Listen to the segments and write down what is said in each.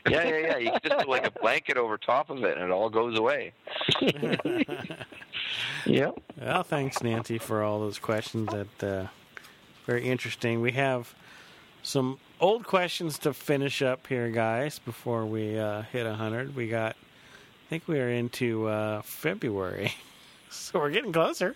Yeah. You can just put like a blanket over top of it, and it all goes away. Yep. Well, thanks, Nancy, for all those questions. That very interesting. We have some old questions to finish up here, guys, before we hit 100. I think we are into February, so we're getting closer.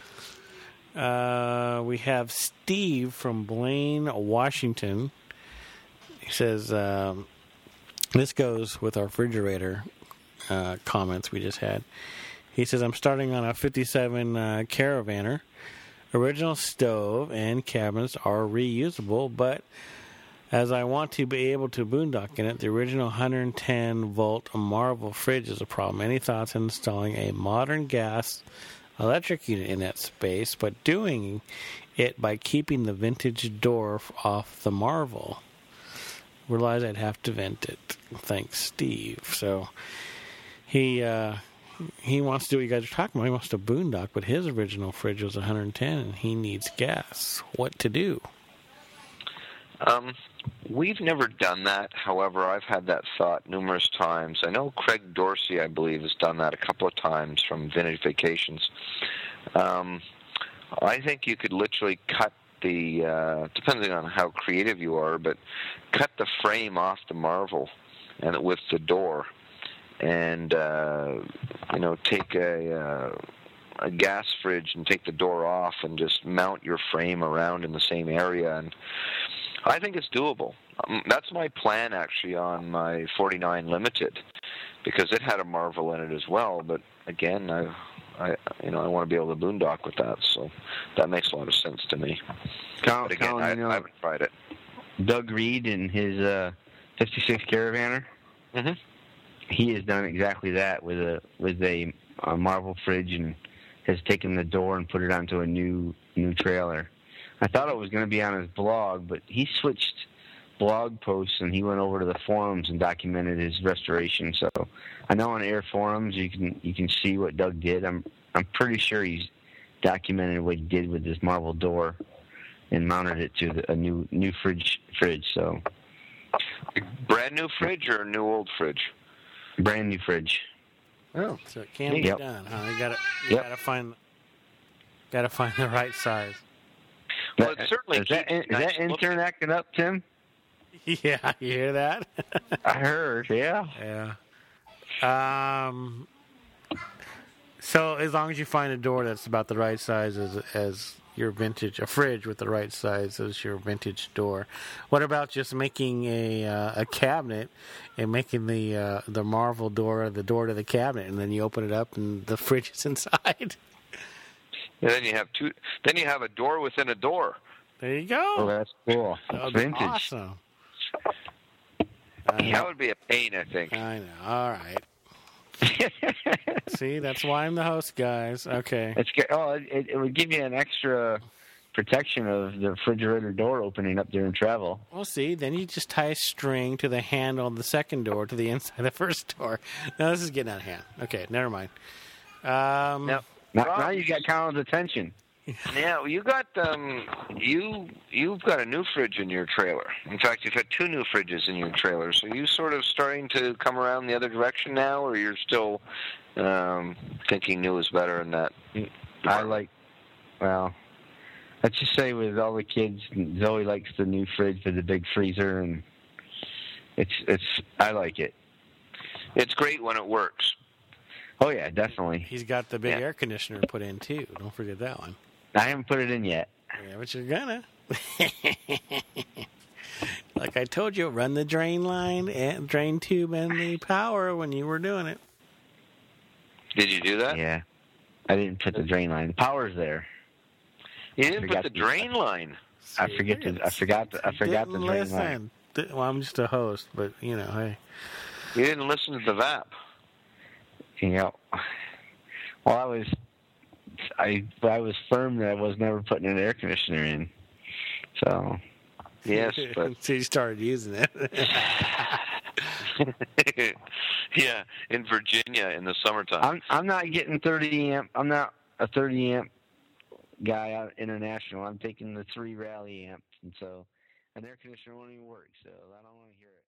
We have Steve from Blaine, Washington. He says, this goes with our refrigerator comments we just had. He says, I'm starting on a 57 Caravaner. Original stove and cabinets are reusable, but as I want to be able to boondock in it, the original 110-volt Marvel fridge is a problem. Any thoughts on installing a modern gas electric unit in that space, but doing it by keeping the vintage door off the Marvel? Realize I'd have to vent it. Thanks, Steve. So he wants to do what you guys are talking about. He wants to boondock, but his original fridge was 110, and he needs gas. What to do? We've never done that. However, I've had that thought numerous times. I know Craig Dorsey, I believe, has done that a couple of times from Vintage Vacations. I think you could literally cut depending on how creative you are, but cut the frame off the Marvel and with the door, and take a gas fridge and take the door off and just mount your frame around in the same area, and I think it's doable. That's my plan actually on my 49 Limited, because it had a Marvel in it as well. But again, I want to be able to boondock with that, so that makes a lot of sense to me. But again, I haven't tried it. Doug Reed in his 56 Caravaner, mm-hmm. He has done exactly that with a Marvel fridge, and has taken the door and put it onto a new trailer. I thought it was going to be on his blog, but he switched blog posts and he went over to the forums and documented his restoration. So I know on Air Forums you can see what Doug did. I'm pretty sure he's documented what he did with this Marvel door and mounted it to a new fridge. So brand new fridge or new old fridge? Brand new fridge. Oh, so it can be done, huh? You gotta find the right size. Well, it certainly is that intern acting up, Tim? Yeah, you hear that? I heard, yeah. Yeah. So as long as you find a door that's about the right size as your vintage, a fridge with the right size as your vintage door. What about just making a cabinet and making the Marvel door the door to the cabinet, and then you open it up and the fridge is inside? And then you have Then you have a door within a door. There you go. Oh, that's cool. That's vintage. Awesome. That would be a pain, I think. I know. All right. See, that's why I'm the host, guys. Okay. It would give you an extra protection of the refrigerator door opening up during travel. Well, see, then you just tie a string to the handle of the second door to the inside of the first door. Now this is getting out of hand. Okay, never mind. Now you got Colin's attention. Yeah, well, you got you've got a new fridge in your trailer. In fact, you've got two new fridges in your trailer. So you sort of starting to come around the other direction now, or you're still thinking new is better in that? Let's just say with all the kids, Zoe likes the new fridge with the big freezer, and I like it. It's great when it works. Oh yeah, definitely. He's got the big air conditioner put in too. Don't forget that one. I haven't put it in yet. Yeah, but you're gonna. Like I told you, run the drain line and drain tube and the power when you were doing it. Did you do that? Yeah, I didn't put the drain line. The power's there. You didn't put the drain line. I forgot the drain line. Well, I'm just a host, but hey. You didn't listen to the VAP. Well, I was firm that I was never putting an air conditioner in. So, yes, but so you started using it. Yeah, in Virginia in the summertime. I'm not getting 30 amp. I'm not a 30 amp guy out international. I'm taking the 3 rally amps, and so an air conditioner won't even work. So I don't want to hear it.